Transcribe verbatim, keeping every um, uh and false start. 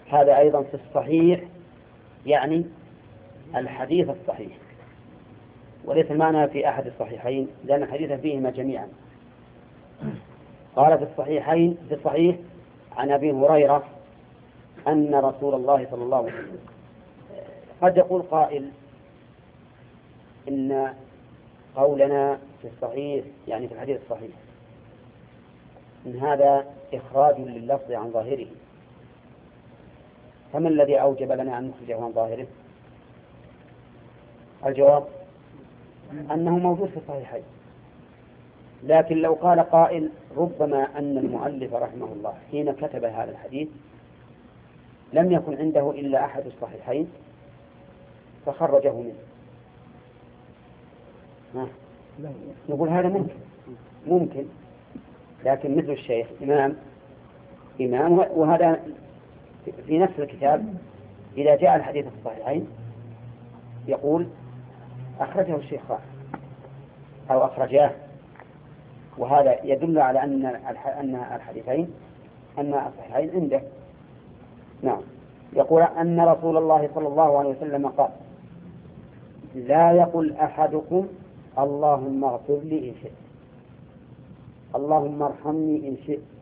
هذا أيضا في الصحيح، يعني الحديث الصحيح، وليس المعنى في أحد الصحيحين، لأن الحديث فيهما جميعا. قال في الصحيحين في الصحيح عن أبي هريرة أن رسول الله صلى الله عليه وسلم. قد يقول قائل إن قولنا في الصحيح يعني في الحديث الصحيح إن هذا إخراج لللفظ عن ظاهره، فما الذي أوجب لنا أن نخرجه عن ظاهره؟ الجواب أنه موجود في الصحيحين. لكن لو قال قائل ربما أن المؤلف رحمه الله حين كتب هذا الحديث لم يكن عنده إلا أحد الصحيحين فخرجه منه، نقول هذا ممكن ممكن لكن مثل الشيخ إمام إمام وهذا في نفس الكتاب إذا جاء الحديث في الصحيحين يقول أخرجه الشيخان أو أخرجاه، وهذا يدل على أن أن الحديثين أن الصحيحين عنده. نعم. يقول أن رسول الله صلى الله عليه وسلم قال لا يقل أحدكم اللهم اغفر لي إن شئت، اللهم ارحمني إن شئت،